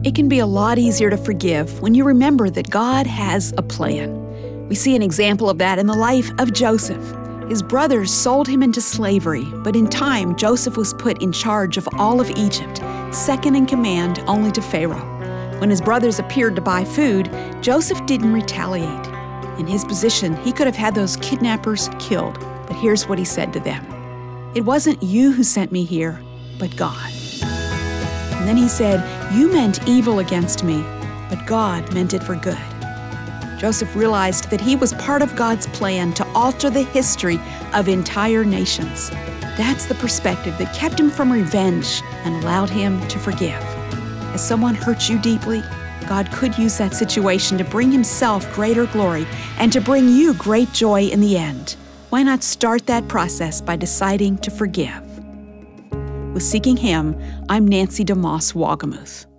It can be a lot easier to forgive when you remember that God has a plan. We see an example of that in the life of Joseph. His brothers sold him into slavery, but in time, Joseph was put in charge of all of Egypt, second in command only to Pharaoh. When his brothers appeared to buy food, Joseph didn't retaliate. In his position, he could have had those kidnappers killed, but here's what he said to them. "It wasn't you who sent me here, but God." And then he said, "You meant evil against me, but God meant it for good." Joseph realized that he was part of God's plan to alter the history of entire nations. That's the perspective that kept him from revenge and allowed him to forgive. As someone hurts you deeply, God could use that situation to bring himself greater glory and to bring you great joy in the end. Why not start that process by deciding to forgive? With Seeking Him, I'm Nancy DeMoss Wagamuth.